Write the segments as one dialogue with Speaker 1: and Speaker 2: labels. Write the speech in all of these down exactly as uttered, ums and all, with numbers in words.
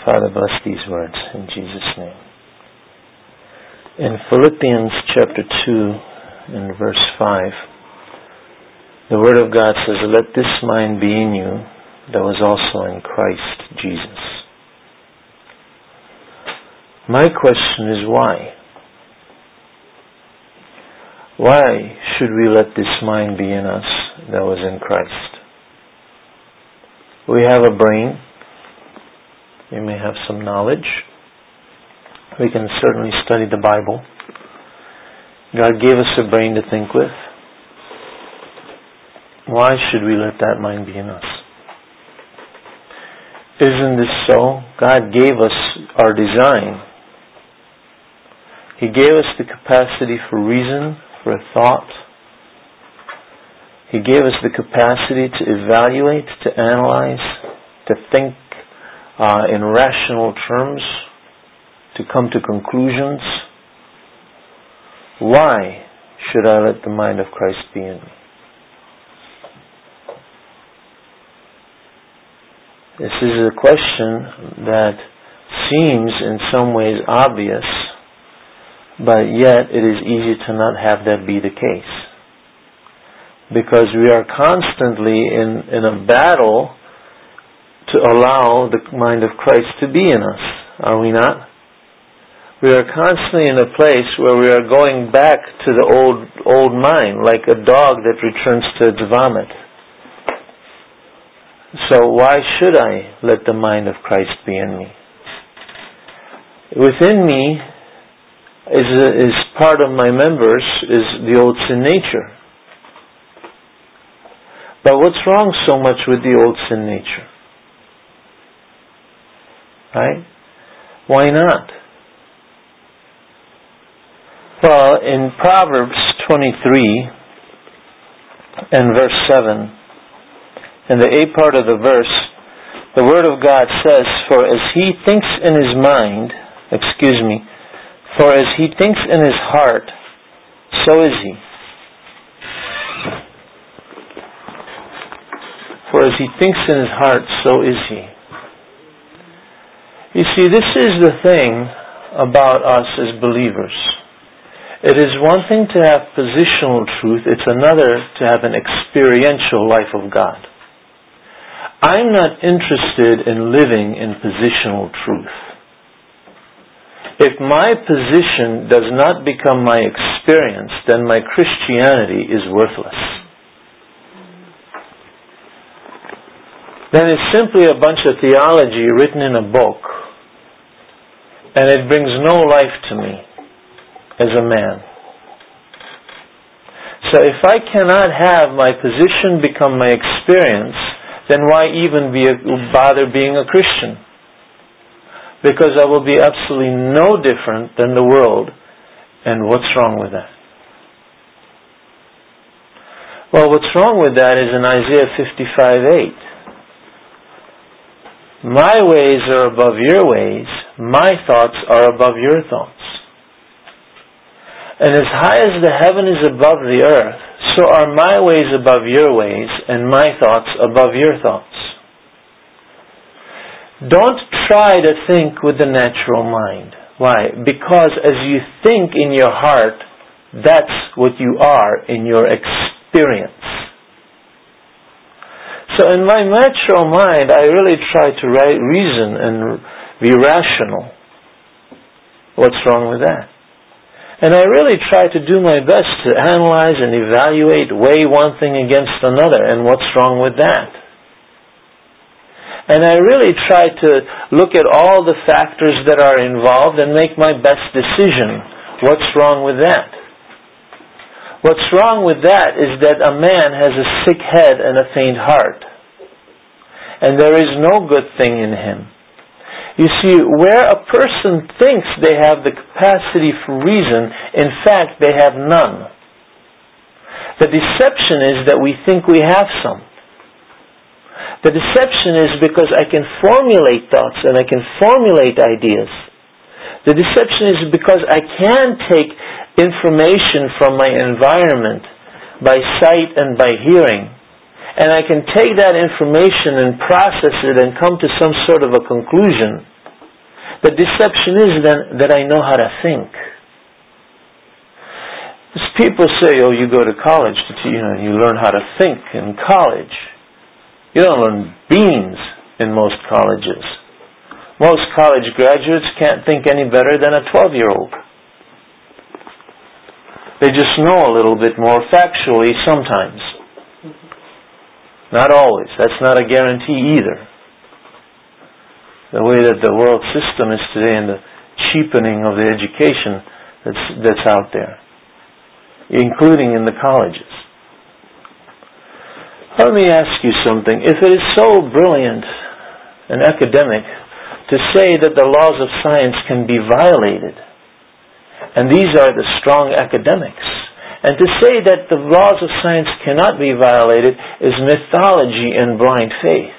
Speaker 1: Father, bless these words in Jesus' name. In Philippians chapter two and verse five, the Word of God says, "Let this mind be in you that was also in Christ Jesus." My question is why? Why should we let this mind be in us that was in Christ? We have a brain. We may have some knowledge. We can certainly study the Bible. God gave us a brain to think with. Why should we let that mind be in us? Isn't this so? God gave us our design. He gave us the capacity for reason, for thought. He gave us the capacity to evaluate, to analyze, to think uh, in rational terms, to come to conclusions. Why should I let the mind of Christ be in me? This is a question that seems in some ways obvious, but yet it is easy to not have that be the case. Because we are constantly in, in a battle to allow the mind of Christ to be in us. Are we not? We are constantly in a place where we are going back to the old old mind, like a dog that returns to its vomit. So why should I let the mind of Christ be in me? Within me is, is part of my members is the old sin nature. But what's wrong so much with the old sin nature? Right? Why not? Well, in Proverbs twenty-three and verse seven, in the A part of the verse, the Word of God says, "For as he thinks in his mind," excuse me, "for as he thinks in his heart, so is he." For as he thinks in his heart, so is he. You see, this is the thing about us as believers. It is one thing to have positional truth, it's another to have an experiential life of God. I'm not interested in living in positional truth. If my position does not become my experience, then my Christianity is worthless. Then it's simply a bunch of theology written in a book, and it brings no life to me as a man. So if I cannot have my position become my experience, then why even be a, bother being a Christian? Because I will be absolutely no different than the world, and what's wrong with that? Well, what's wrong with that is in Isaiah fifty-five eight. My ways are above your ways, my thoughts are above your thoughts. And as high as the heaven is above the earth, so are my ways above your ways, and my thoughts above your thoughts. Don't try to think with the natural mind. Why? Because as you think in your heart, that's what you are in your experience. So in my natural mind, I really try to reason and be rational. What's wrong with that? And I really try to do my best to analyze and evaluate, weigh one thing against another, and what's wrong with that? And I really try to look at all the factors that are involved and make my best decision. What's wrong with that? What's wrong with that is that a man has a sick head and a faint heart. And there is no good thing in him. You see, where a person thinks they have the capacity for reason, in fact, they have none. The deception is that we think we have some. The deception is because I can formulate thoughts and I can formulate ideas. The deception is because I can take information from my environment by sight and by hearing, and I can take that information and process it and come to some sort of a conclusion. The deception is then that I know how to think. As people say, oh, you go to college, to, you know, you learn how to think in college. You don't learn beans in most colleges. Most college graduates can't think any better than a twelve-year-old. They just know a little bit more factually sometimes. Not always. That's not a guarantee either. The way that the world system is today and the cheapening of the education that's, that's out there, including in the colleges. Let me ask you something. If it is so brilliant and academic to say that the laws of science can be violated, and these are the strong academics, and to say that the laws of science cannot be violated is mythology and blind faith.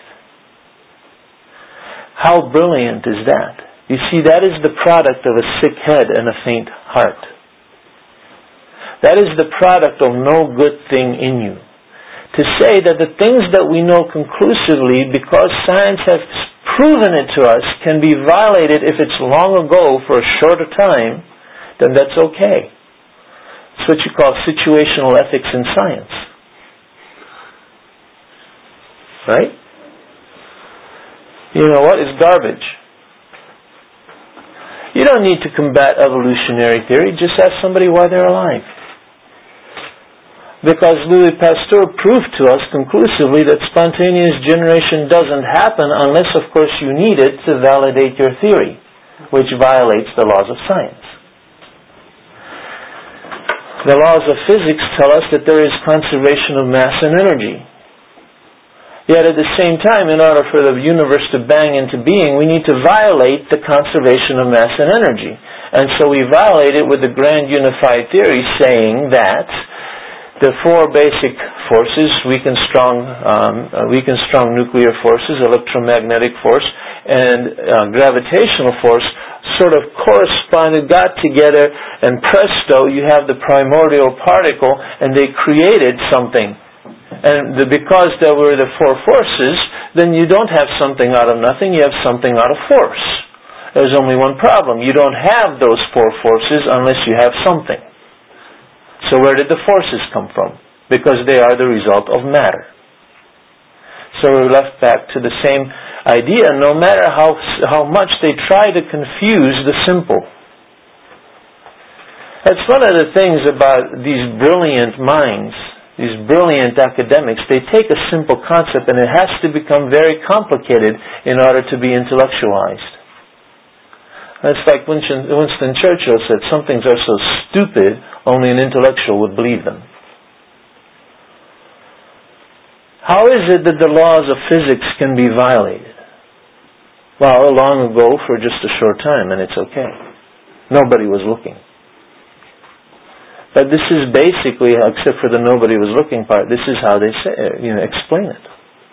Speaker 1: How brilliant is that? You see, that is the product of a sick head and a faint heart. That is the product of no good thing in you. To say that the things that we know conclusively, because science has proven it to us, can be violated if it's long ago for a shorter time, then that's okay. It's what you call situational ethics in science. Right? You know what? It's garbage. You don't need to combat evolutionary theory. Just ask somebody why they're alive. Because Louis Pasteur proved to us conclusively that spontaneous generation doesn't happen unless, of course, you need it to validate your theory, which violates the laws of science. The laws of physics tell us that there is conservation of mass and energy. Yet at the same time, in order for the universe to bang into being, we need to violate the conservation of mass and energy. And so we violate it with the grand unified theory saying that the four basic forces, weak and strong, um, uh, weak and strong nuclear forces, electromagnetic force, and uh, gravitational force, sort of corresponded, got together, and presto, you have the primordial particle, and they created something. And the, because there were the four forces, then you don't have something out of nothing, you have something out of force. There's only one problem. You don't have those four forces unless you have something. So where did the forces come from? Because they are the result of matter. So we're left back to the same idea, no matter how, how much they try to confuse the simple. That's one of the things about these brilliant minds. These brilliant academics, they take a simple concept and it has to become very complicated in order to be intellectualized. It's like Winston, Winston Churchill said, some things are so stupid, only an intellectual would believe them. How is it that the laws of physics can be violated? Well, long ago for just a short time, and it's okay. Nobody was looking. But this is basically, except for the nobody was looking part, this is how they say, you know, explain it.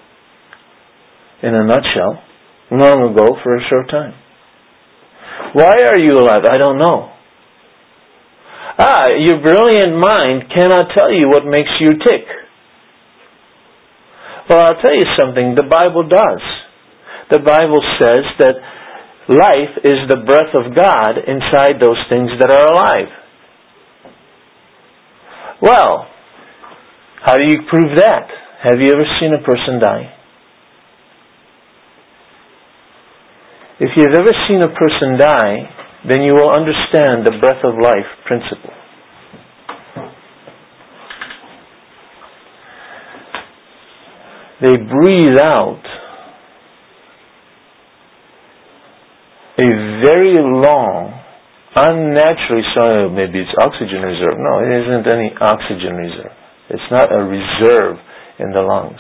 Speaker 1: In a nutshell, long ago for a short time. Why are you alive? I don't know. Ah, your brilliant mind cannot tell you what makes you tick. Well, I'll tell you something, the Bible does. The Bible says that life is the breath of God inside those things that are alive. Well, how do you prove that? Have you ever seen a person die? If you've ever seen a person die, then you will understand the breath of life principle. They breathe out a very long, unnaturally, so maybe it's oxygen reserve. No, it isn't any oxygen reserve. It's not a reserve in the lungs.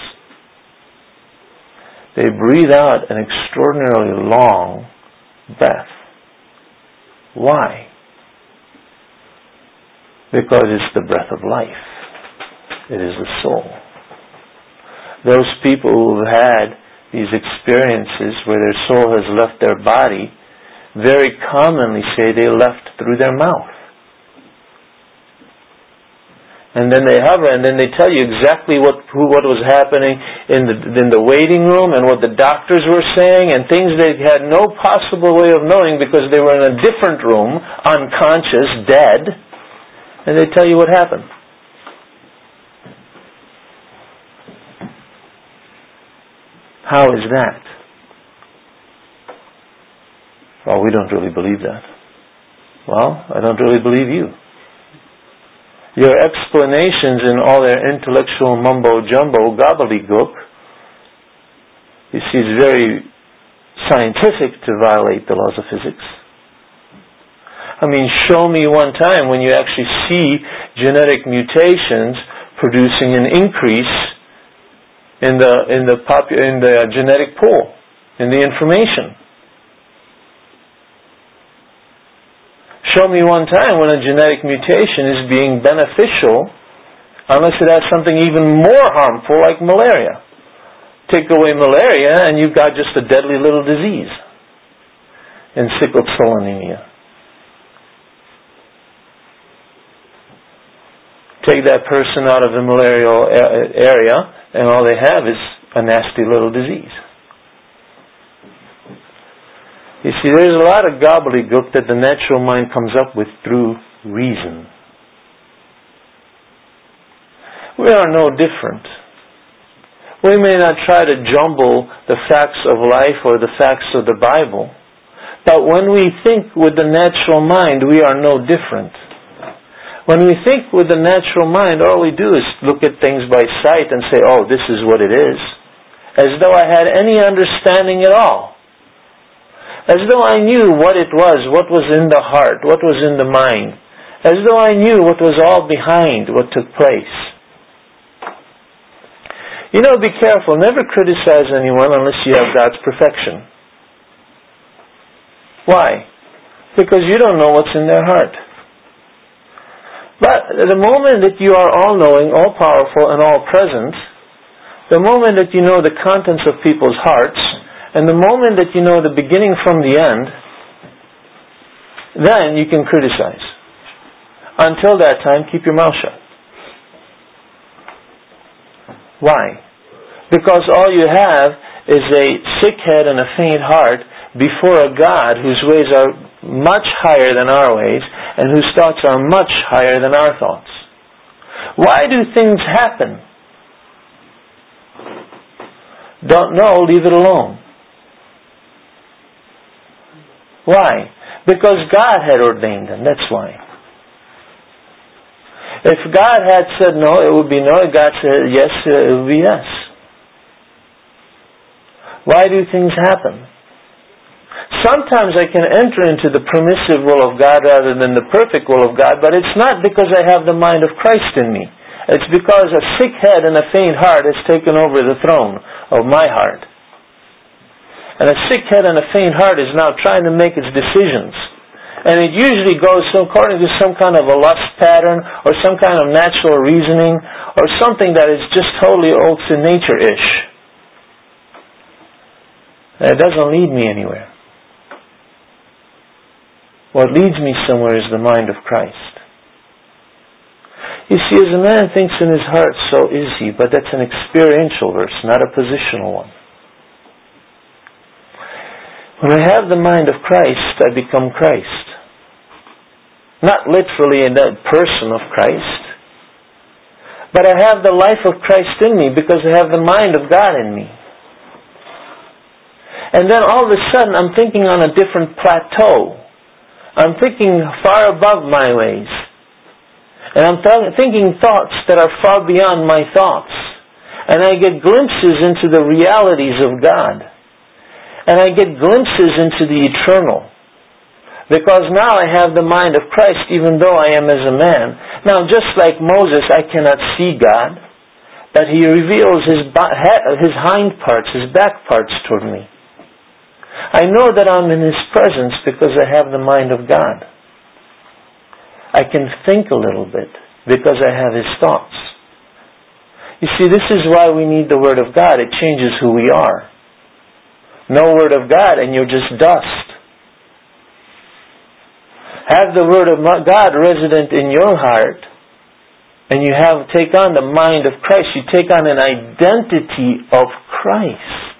Speaker 1: They breathe out an extraordinarily long breath. Why? Because it's the breath of life. It is the soul. Those people who've had these experiences where their soul has left their body very commonly say they left through their mouth. And then they hover, and then they tell you exactly what who, what was happening in the in the waiting room and what the doctors were saying, and things they had no possible way of knowing because they were in a different room, unconscious, dead, and they tell you what happened. How is that? Well, we don't really believe that. Well, I don't really believe you. Your explanations in all their intellectual mumbo-jumbo gobbledygook, you see, it's very scientific to violate the laws of physics. I mean, show me one time when you actually see genetic mutations producing an increase in the in the popu- in the genetic pool, in the information. Show me one time when a genetic mutation is being beneficial, unless it has something even more harmful like malaria. Take away malaria and you've got just a deadly little disease in sickle cell anemia. Take that person out of the malarial area and all they have is a nasty little disease. You see, there's a lot of gobbledygook that the natural mind comes up with through reason. We are no different. We may not try to jumble the facts of life or the facts of the Bible, but when we think with the natural mind, we are no different. When we think with the natural mind, all we do is look at things by sight and say, oh, this is what it is, as though I had any understanding at all. As though I knew what it was, what was in the heart, what was in the mind. As though I knew what was all behind what took place. You know, be careful. Never criticize anyone unless you have God's perfection. Why? Because you don't know what's in their heart. But the moment that you are all-knowing, all-powerful, and all-present, the moment that you know the contents of people's hearts, and the moment that you know the beginning from the end, then you can criticize. Until that time, keep your mouth shut. Why? Because all you have is a sick head and a faint heart before a God whose ways are much higher than our ways and whose thoughts are much higher than our thoughts. Why do things happen? Don't know, leave it alone. Why? Because God had ordained them. That's why. If God had said no, it would be no. If God said yes, it would be yes. Why do things happen? Sometimes I can enter into the permissive will of God rather than the perfect will of God, but it's not because I have the mind of Christ in me. It's because a sick head and a faint heart has taken over the throne of my heart. And a sick head and a faint heart is now trying to make its decisions. And it usually goes according to some kind of a lust pattern or some kind of natural reasoning or something that is just totally old sin nature-ish. And it doesn't lead me anywhere. What leads me somewhere is the mind of Christ. You see, as a man thinks in his heart, so is he. But that's an experiential verse, not a positional one. When I have the mind of Christ, I become Christ. Not literally in the person of Christ, but I have the life of Christ in me because I have the mind of God in me. And then all of a sudden I'm thinking on a different plateau. I'm thinking far above my ways. And I'm th- thinking thoughts that are far beyond my thoughts. And I get glimpses into the realities of God. And I get glimpses into the eternal. Because now I have the mind of Christ even though I am as a man. Now just like Moses, I cannot see God. But He reveals His, his hind parts, His back parts toward me. I know that I'm in His presence because I have the mind of God. I can think a little bit because I have His thoughts. You see, this is why we need the Word of God. It changes who we are. No Word of God and you're just dust. Have the Word of God resident in your heart and you have take on the mind of Christ, you take on an identity of Christ.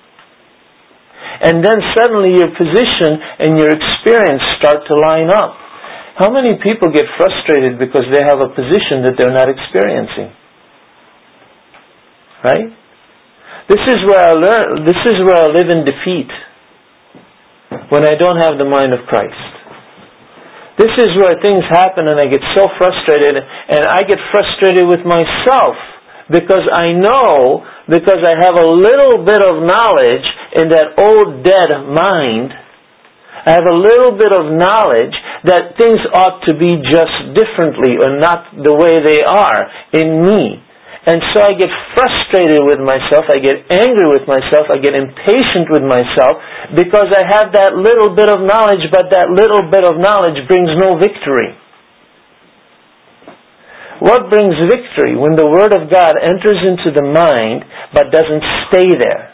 Speaker 1: And then suddenly your position and your experience start to line up. How many people get frustrated because they have a position that they're not experiencing? Right? This is where I learn, this is where I live in defeat. When I don't have the mind of Christ. This is where things happen and I get so frustrated, and I get frustrated with myself because I know, because I have a little bit of knowledge in that old dead mind, I have a little bit of knowledge that things ought to be just differently or not the way they are in me. And so I get frustrated with myself, I get angry with myself, I get impatient with myself because I have that little bit of knowledge, but that little bit of knowledge brings no victory. What brings victory? When the Word of God enters into the mind but doesn't stay there.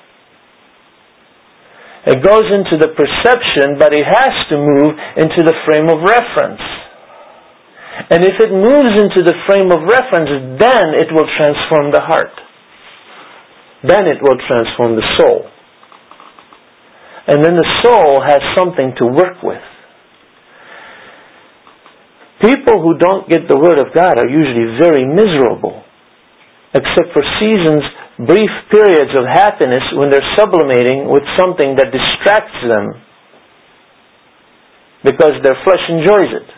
Speaker 1: It goes into the perception, but it has to move into the frame of reference. And if it moves into the frame of reference, then it will transform the heart. Then it will transform the soul. And then the soul has something to work with. People who don't get the Word of God are usually very miserable, except for seasons, brief periods of happiness when they're sublimating with something that distracts them because their flesh enjoys it.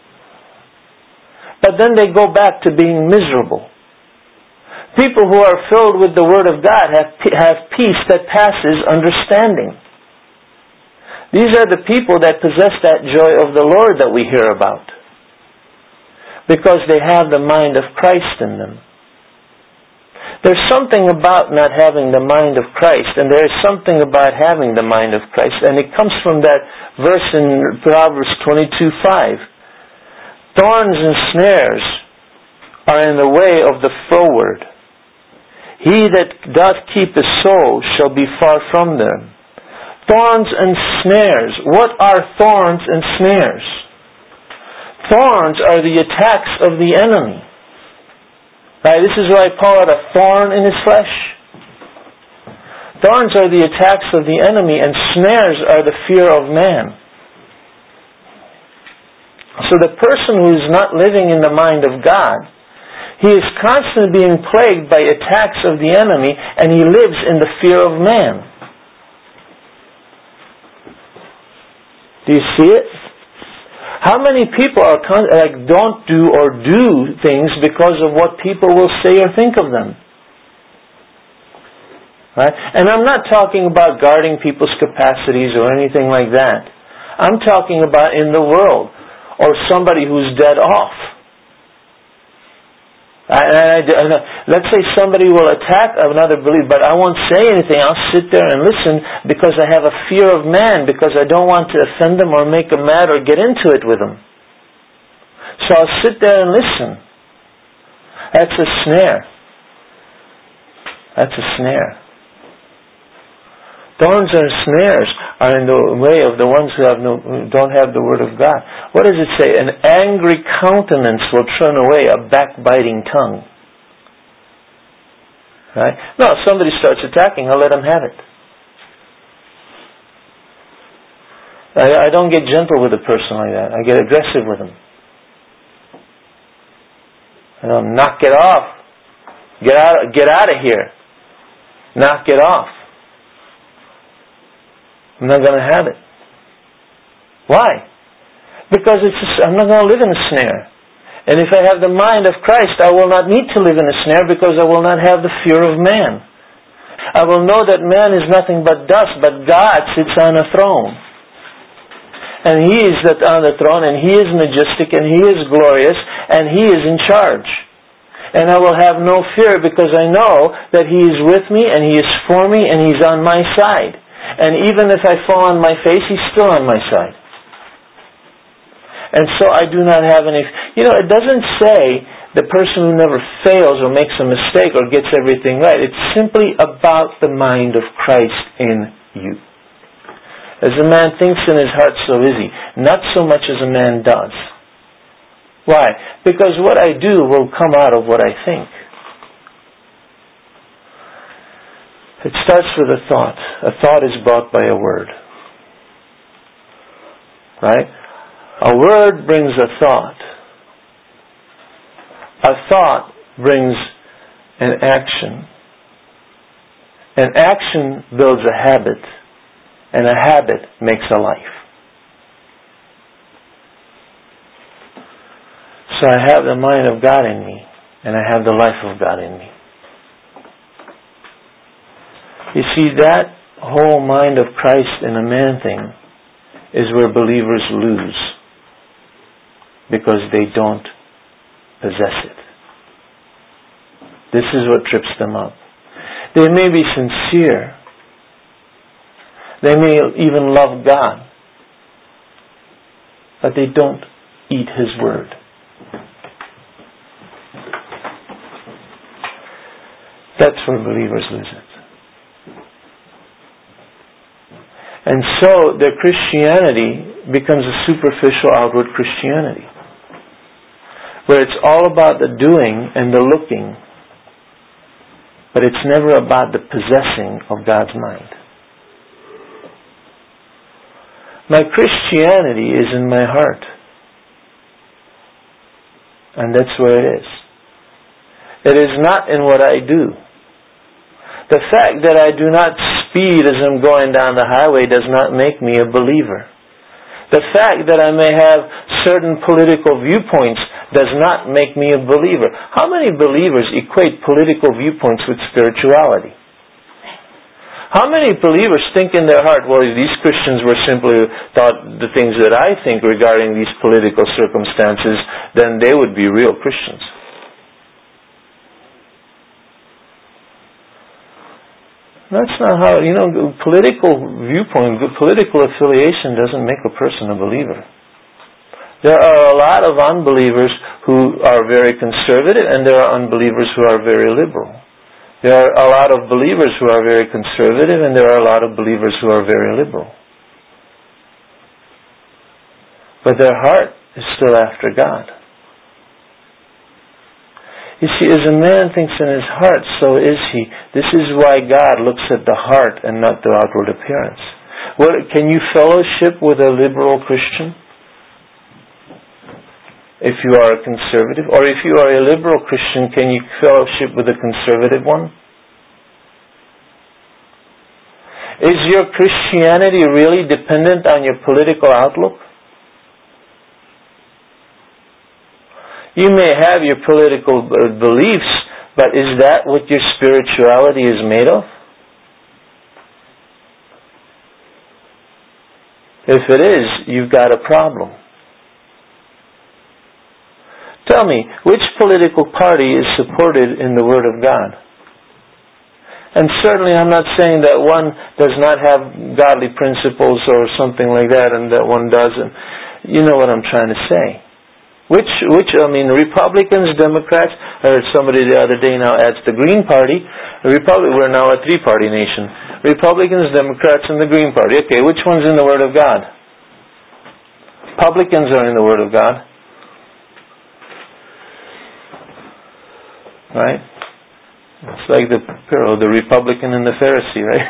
Speaker 1: But then they go back to being miserable. People who are filled with the Word of God have, have peace that passes understanding. These are the people that possess that joy of the Lord that we hear about. Because they have the mind of Christ in them. There's something about not having the mind of Christ, and there is something about having the mind of Christ. And it comes from that verse in Proverbs twenty-two five. Thorns and snares are in the way of the froward. He that doth keep his soul shall be far from them. Thorns and snares. What are thorns and snares? Thorns are the attacks of the enemy. Right? This is why Paul had a thorn in his flesh. Thorns are the attacks of the enemy, and snares are the fear of man. So the person who is not living in the mind of God, he is constantly being plagued by attacks of the enemy, and he lives in the fear of man. Do you see it? How many people are like don't do or do things because of what people will say or think of them? Right? And I'm not talking about guarding people's capacities or anything like that. I'm talking about in the world, or somebody who's dead off. I, I, I, let's say somebody will attack another believer, but I won't say anything. I'll sit there and listen because I have a fear of man, because I don't want to offend them or make them mad or get into it with them. So I'll sit there and listen. That's a snare. That's a snare. Thorns and snares are in the way of the ones who have no, who don't have the Word of God. What does it say? An angry countenance will turn away a backbiting tongue. Right? No, if somebody starts attacking, I'll let them have it. I, I don't get gentle with a person like that. I get aggressive with them. I don't knock it off. Get out, get out of here. Knock it off. I'm not going to have it. Why? Because it's just, I'm not going to live in a snare. And if I have the mind of Christ, I will not need to live in a snare, because I will not have the fear of man. I will know that man is nothing but dust, but God sits on a throne. And He is on the throne, and He is majestic, and He is glorious, and He is in charge. And I will have no fear, because I know that He is with me, and He is for me, and He's on my side. And even if I fall on my face, He's still on my side. And so I do not have any... You know, it doesn't say the person who never fails or makes a mistake or gets everything right. It's simply about the mind of Christ in you. As a man thinks in his heart, so is he. Not so much as a man does. Why? Because what I do will come out of what I think. It starts with a thought. A thought is brought by a word. Right? A word brings a thought. A thought brings an action. An action builds a habit. And a habit makes a life. So I have the mind of God in me. And I have the life of God in me. You see, that whole mind of Christ in a man thing is where believers lose. Because they don't possess it. This is what trips them up. They may be sincere. They may even love God. But they don't eat His Word. That's where believers lose it. And so their Christianity becomes a superficial outward Christianity. Where it's all about the doing and the looking. But it's never about the possessing of God's mind. My Christianity is in my heart. And that's where it is. It is not in what I do. The fact that I do not speed as I'm going down the highway does not make me a believer. The fact that I may have certain political viewpoints does not make me a believer. How many believers equate political viewpoints with spirituality? How many believers think in their heart, well, if these Christians were simply thought the things that I think regarding these political circumstances, then they would be real Christians? That's not how, you know, political viewpoint, political affiliation doesn't make a person a believer. There are a lot of unbelievers who are very conservative, and there are unbelievers who are very liberal. There are a lot of believers who are very conservative, and there are a lot of believers who are very liberal. But their heart is still after God. You see, as a man thinks in his heart, so is he. This is why God looks at the heart and not the outward appearance. What, can you fellowship with a liberal Christian? If you are a conservative? Or if you are a liberal Christian, can you fellowship with a conservative one? Is your Christianity really dependent on your political outlook? You may have your political beliefs, but is that what your spirituality is made of? If it is, you've got a problem. Tell me, which political party is supported in the Word of God? And certainly I'm not saying that one does not have godly principles or something like that and that one doesn't. You know what I'm trying to say. Which, which, I mean, Republicans, Democrats, I heard somebody the other day now adds the Green Party. Republic, we're now a three-party nation. Republicans, Democrats, and the Green Party. Okay, which one's in the Word of God? Republicans are in the Word of God. Right? It's like the parallel, the Republican and the Pharisee, right?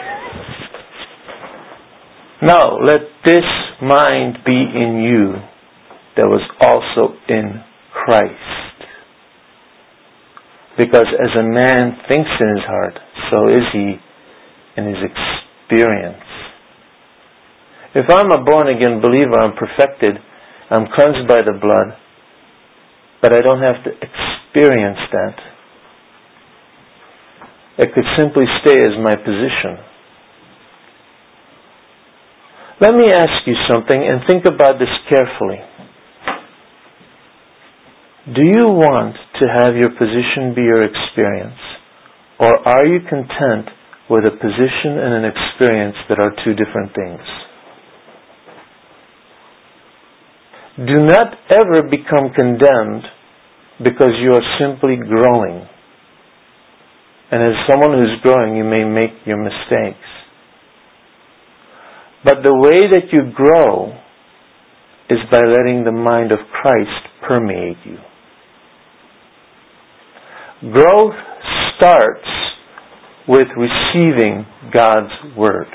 Speaker 1: Now, let this mind be in you that was also in Christ. Because as a man thinks in his heart, so is he in his experience. If I'm a born-again believer, I'm perfected, I'm cleansed by the blood, but I don't have to experience that. It could simply stay as my position. Let me ask you something, and think about this carefully. Do you want to have your position be your experience? Or are you content with a position and an experience that are two different things? Do not ever become condemned because you are simply growing. And as someone who's growing, you may make your mistakes. But the way that you grow is by letting the mind of Christ permeate you. Growth starts with receiving God's Word.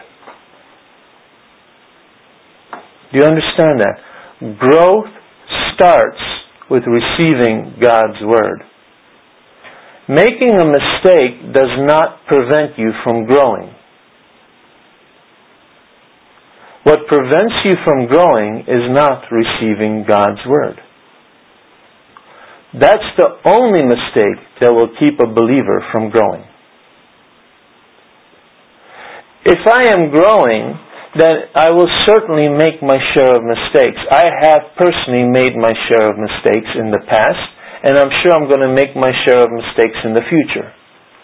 Speaker 1: Do you understand that? Growth starts with receiving God's Word. Making a mistake does not prevent you from growing. What prevents you from growing is not receiving God's Word. That's the only mistake that will keep a believer from growing. If I am growing, then I will certainly make my share of mistakes. I have personally made my share of mistakes in the past, and I'm sure I'm going to make my share of mistakes in the future.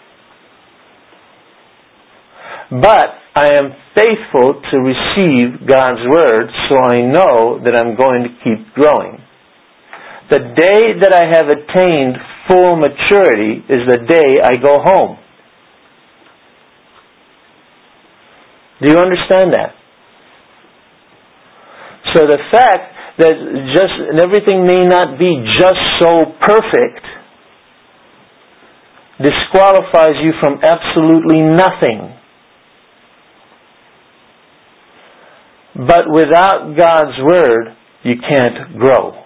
Speaker 1: But I am faithful to receive God's Word, so I know that I'm going to keep growing. The day that I have attained full maturity is the day I go home. Do you understand that? So the fact that just everything may not be just so perfect disqualifies you from absolutely nothing. But without God's Word, you can't grow.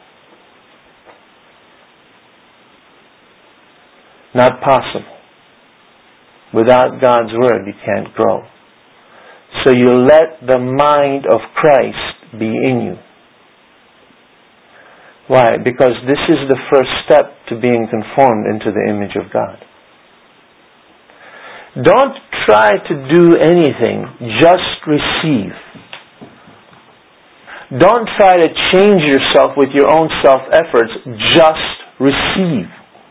Speaker 1: Not possible. Without God's Word, you can't grow. So you let the mind of Christ be in you. Why? Because this is the first step to being conformed into the image of God. Don't try to do anything, just receive. Don't try to change yourself with your own self-efforts, just receive.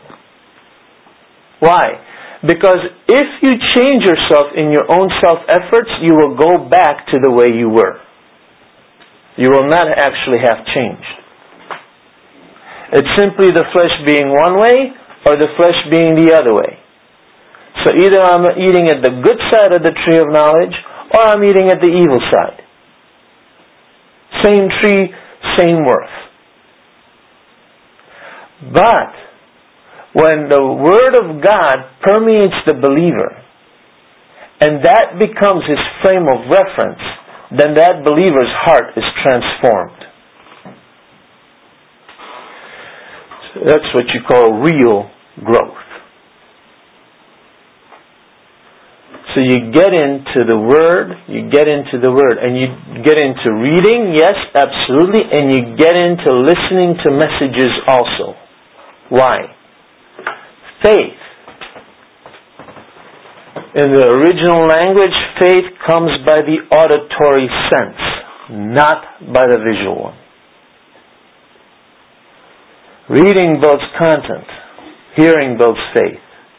Speaker 1: Why? Because if you change yourself in your own self-efforts, you will go back to the way you were. You will not actually have changed. It's simply the flesh being one way or the flesh being the other way. So either I'm eating at the good side of the tree of knowledge or I'm eating at the evil side. Same tree, same worth. But when the Word of God permeates the believer and that becomes his frame of reference, then that believer's heart is transformed. That's what you call real growth. So you get into the Word, you get into the Word, and you get into reading, yes, absolutely, and you get into listening to messages also. Why? Faith. In the original language, faith comes by the auditory sense, not by the visual one. Reading builds content. Hearing builds faith.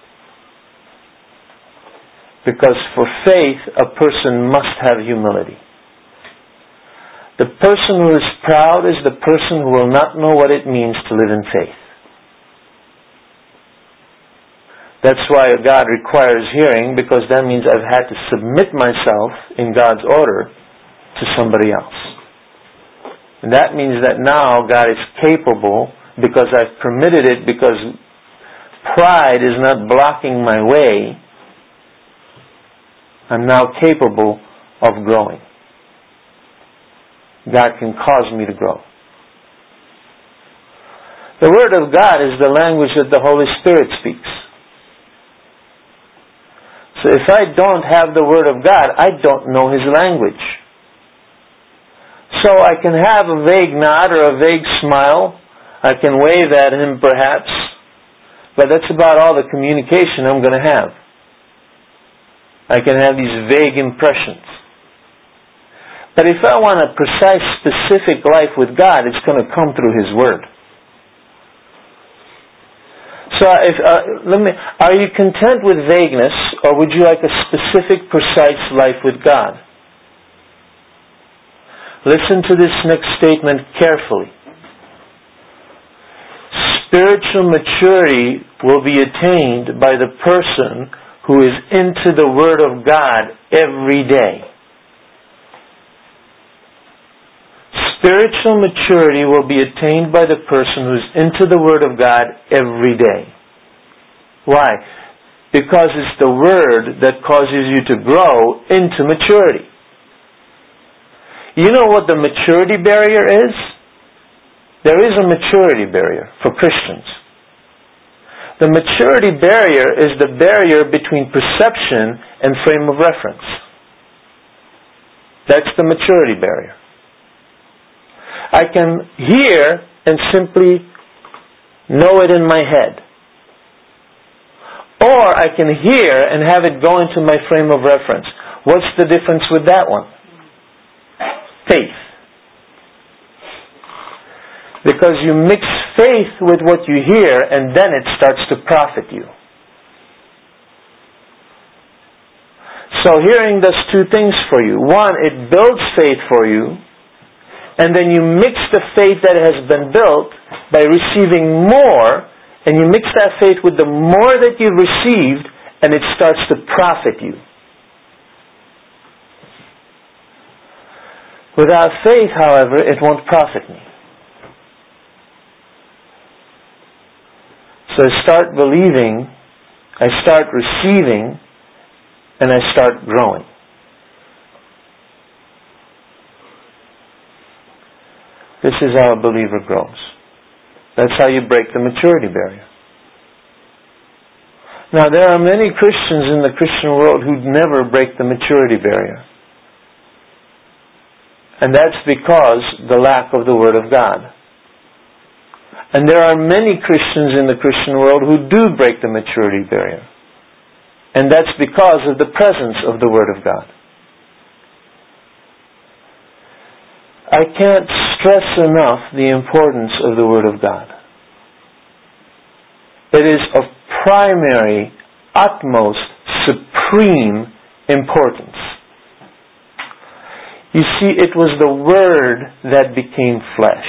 Speaker 1: Because for faith, a person must have humility. The person who is proud is the person who will not know what it means to live in faith. That's why God requires hearing, because that means I've had to submit myself in God's order to somebody else. And that means that now God is capable, because I've permitted it, because pride is not blocking my way, I'm now capable of growing. God can cause me to grow. The Word of God is the language that the Holy Spirit speaks. So if I don't have the Word of God, I don't know His language. So I can have a vague nod or a vague smile. I can wave at Him perhaps. But that's about all the communication I'm going to have. I can have these vague impressions. But if I want a precise, specific life with God, it's going to come through His Word. So, if, uh, let me, are you content with vagueness, or would you like a specific, precise life with God? Listen to this next statement carefully. Spiritual maturity will be attained by the person who is into the Word of God every day. Spiritual maturity will be attained by the person who's into the Word of God every day. Why? Because it's the Word that causes you to grow into maturity. You know what the maturity barrier is? There is a maturity barrier for Christians. The maturity barrier is the barrier between perception and frame of reference. That's the maturity barrier. I can hear and simply know it in my head. Or I can hear and have it go into my frame of reference. What's the difference with that one? Faith. Because you mix faith with what you hear, and then it starts to profit you. So hearing does two things for you. One, it builds faith for you, and then you mix the faith that has been built by receiving more, and you mix that faith with the more that you've received, and it starts to profit you. Without faith, however, it won't profit me. So I start believing, I start receiving, and I start growing. This is how a believer grows. That's how you break the maturity barrier. Now, there are many Christians in the Christian world who never break the maturity barrier. And that's because the lack of the Word of God. And there are many Christians in the Christian world who do break the maturity barrier. And that's because of the presence of the Word of God. I can't stress enough the importance of the Word of God. It is of primary, utmost, supreme importance. You see, it was the Word that became flesh.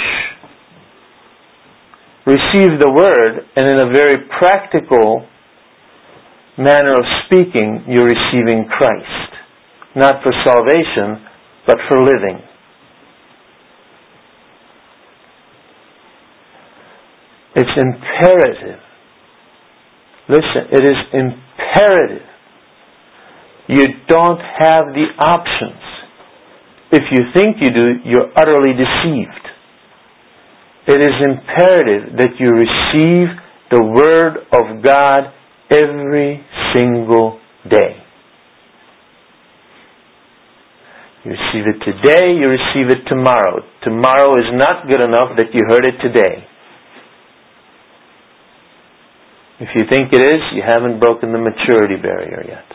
Speaker 1: Receive the Word, and in a very practical manner of speaking, you're receiving Christ. Not for salvation, but for living. It's imperative. Listen, it is imperative. You don't have the options. If you think you do, you're utterly deceived. It is imperative that you receive the Word of God every single day. You receive it today, you receive it tomorrow. Tomorrow is not good enough that you heard it today. If you think it is, you haven't broken the maturity barrier yet.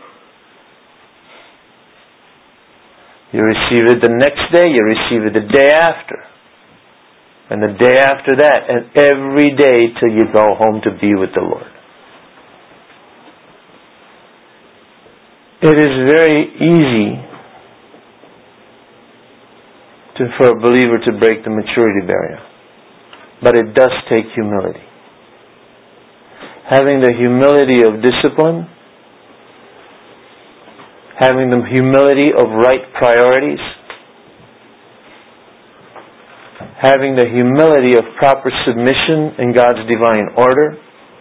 Speaker 1: You receive it the next day, you receive it the day after. And the day after that, and every day till you go home to be with the Lord. It is very easy to, for a believer to break the maturity barrier. But it does take humility. Having the humility of discipline, having the humility of right priorities, having the humility of proper submission in God's divine order,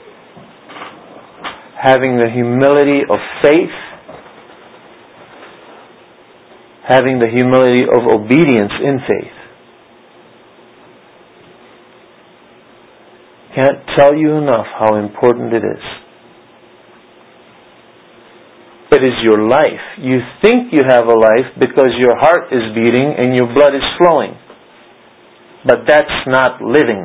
Speaker 1: having the humility of faith, having the humility of obedience in faith. Can't tell you enough how important it is. It is your life. You think you have a life because your heart is beating and your blood is flowing. But that's not living.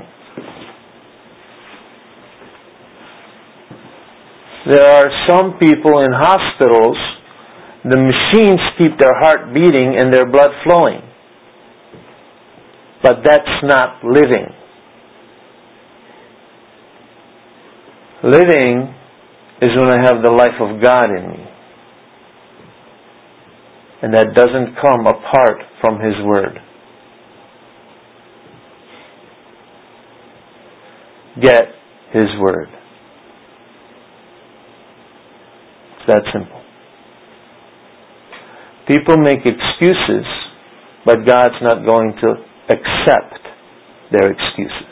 Speaker 1: There are some people in hospitals, the machines keep their heart beating and their blood flowing. But that's not living. Living is when I have the life of God in me. And that doesn't come apart from His Word. Get His Word. It's that simple. People make excuses, but God's not going to accept their excuses.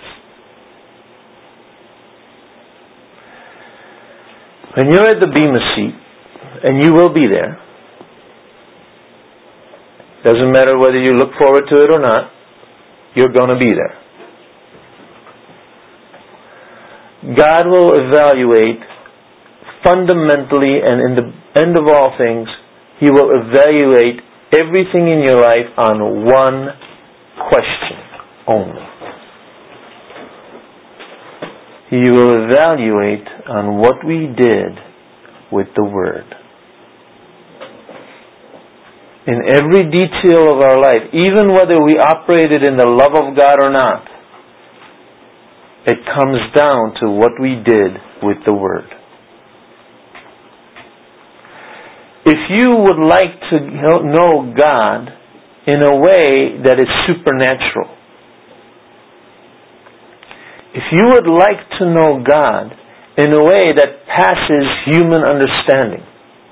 Speaker 1: When you're at the Bema seat, and you will be there, doesn't matter whether you look forward to it or not, you're going to be there. God will evaluate fundamentally, and in the end of all things, He will evaluate everything in your life on one question only. He will evaluate on what we did with the Word. In every detail of our life, even whether we operated in the love of God or not, it comes down to what we did with the Word. If you would like to know God in a way that is supernatural, if you would like to know God in a way that passes human understanding,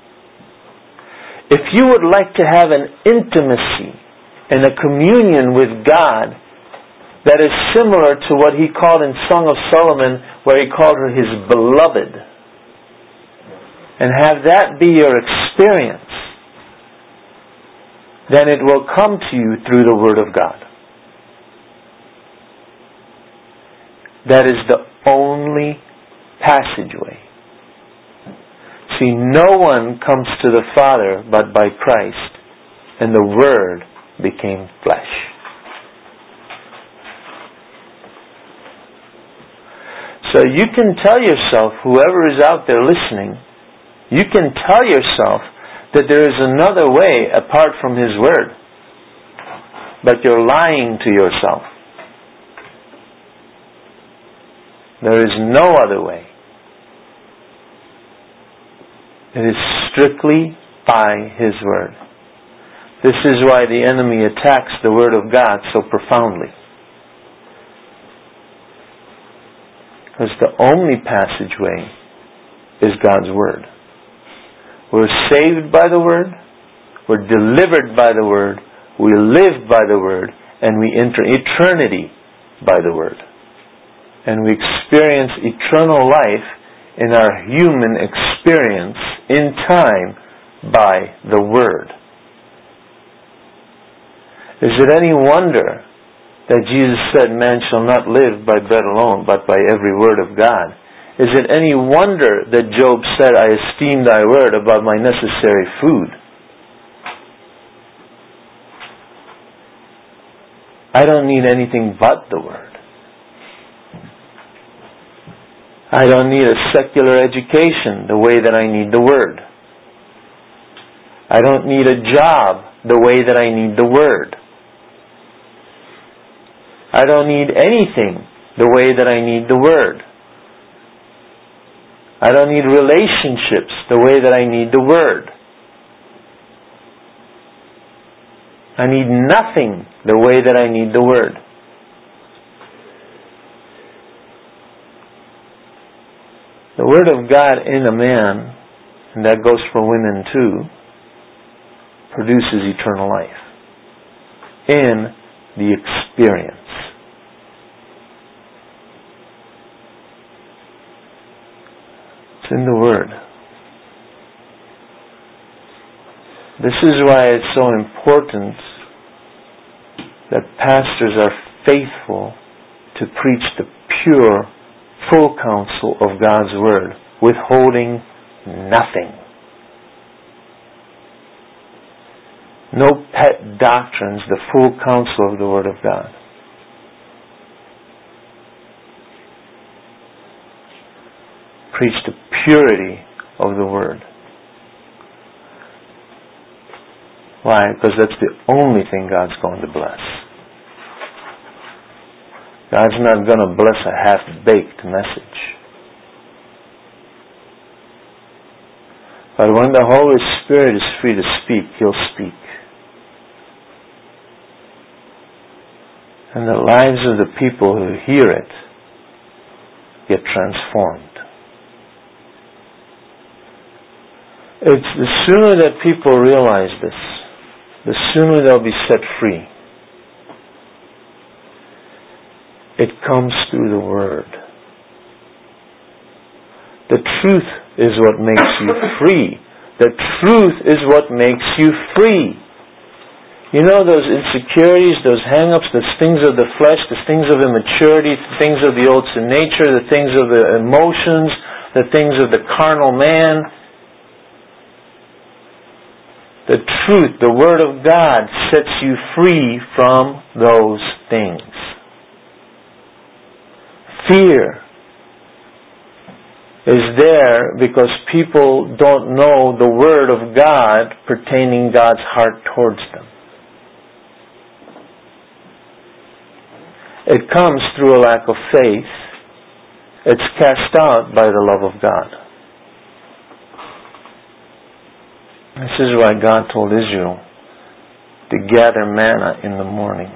Speaker 1: if you would like to have an intimacy and a communion with God that is similar to what He called in Song of Solomon, where He called her His beloved, and have that be your experience, then it will come to you through the Word of God. That is the only passageway. See, no one comes to the Father but by Christ, and the Word became flesh. So you can tell yourself, whoever is out there listening, you can tell yourself that there is another way apart from His Word. But you're lying to yourself. There is no other way. It is strictly by His Word. This is why the enemy attacks the Word of God so profoundly. Because the only passageway is God's Word. We're saved by the Word, we're delivered by the Word, we live by the Word, and we enter eternity by the Word. And we experience eternal life in our human experience in time by the Word. Is it any wonder that Jesus said, man shall not live by bread alone, but by every word of God? Is it any wonder that Job said, I esteem thy word above my necessary food? I don't need anything but the Word. I don't need a secular education the way that I need the Word. I don't need a job the way that I need the Word. I don't need anything the way that I need the Word. I don't need relationships the way that I need the Word. I need nothing the way that I need the Word. The Word of God in a man, and that goes for women too, produces eternal life in the experience. It's in the Word. This is why it's so important that pastors are faithful to preach the pure, full counsel of God's Word, withholding nothing. No pet doctrines, the full counsel of the Word of God. Preach the purity of the Word. Why? Because that's the only thing God's going to bless. God's not going to bless a half-baked message. But when the Holy Spirit is free to speak, He'll speak. And the lives of the people who hear it get transformed. It's the sooner that people realize this, the sooner they'll be set free. It comes through the Word. The truth is what makes you free. The truth is what makes you free. You know those insecurities, those hang-ups, those things of the flesh, the things of immaturity, the things of the old sin nature, the things of the emotions, the things of the carnal man. The truth, the Word of God, sets you free from those things. Fear is there because people don't know the Word of God pertaining God's heart towards them. It comes through a lack of faith. It's cast out by the love of God. This is why God told Israel to gather manna in the morning.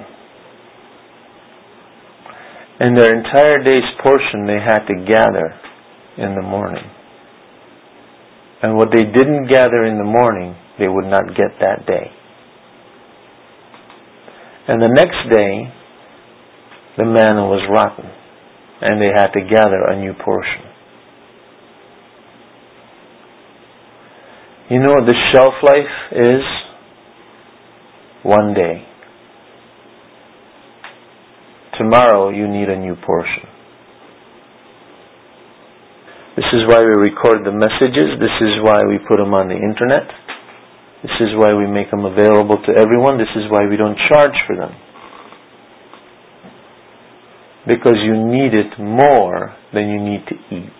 Speaker 1: And their entire day's portion they had to gather in the morning. And what they didn't gather in the morning, they would not get that day. And the next day, the manna was rotten, and they had to gather a new portion. You know what the shelf life is? One day. Tomorrow you need a new portion. This is why we record the messages. This is why we put them on the internet. This is why we make them available to everyone. This is why we don't charge for them. Because you need it more than you need to eat.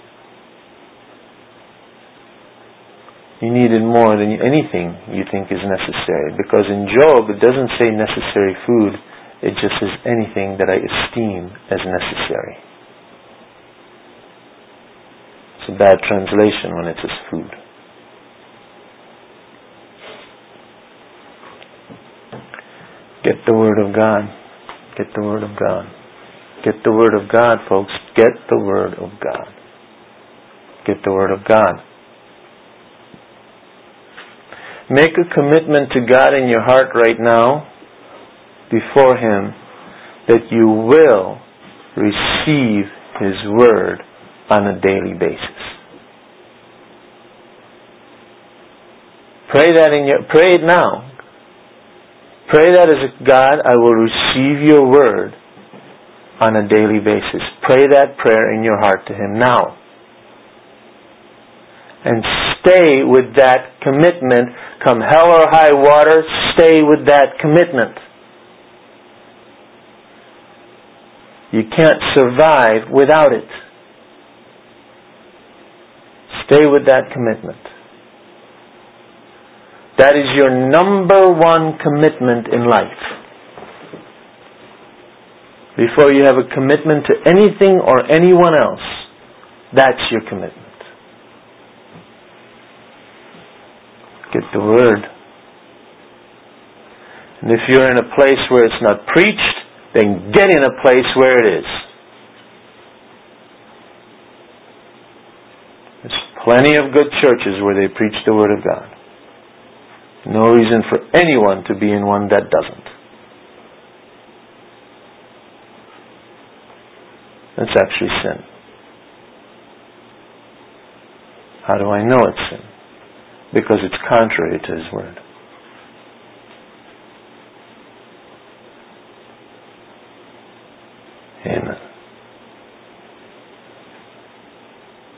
Speaker 1: You need it more than anything you think is necessary. Because in Job, it doesn't say necessary food. It just says anything that I esteem as necessary. It's a bad translation when it says food. Get the Word of God. Get the Word of God. Get the Word of God, folks. Get the Word of God. Get the Word of God. Make a commitment to God in your heart right now, before Him, that you will receive His Word on a daily basis. Pray that in your, pray it now. Pray that as God, I will receive your Word on a daily basis. Pray that prayer in your heart to Him now. And stay with that commitment. Come hell or high water, stay with that commitment. You can't survive without it. Stay with that commitment. That is your number one commitment in life. Before you have a commitment to anything or anyone else, that's your commitment. Get the Word. And if you're in a place where it's not preached, then get in a place where it is. There's plenty of good churches where they preach the Word of God. No reason for anyone to be in one that doesn't. That's actually sin. How do I know it's sin? Because it's contrary to His Word.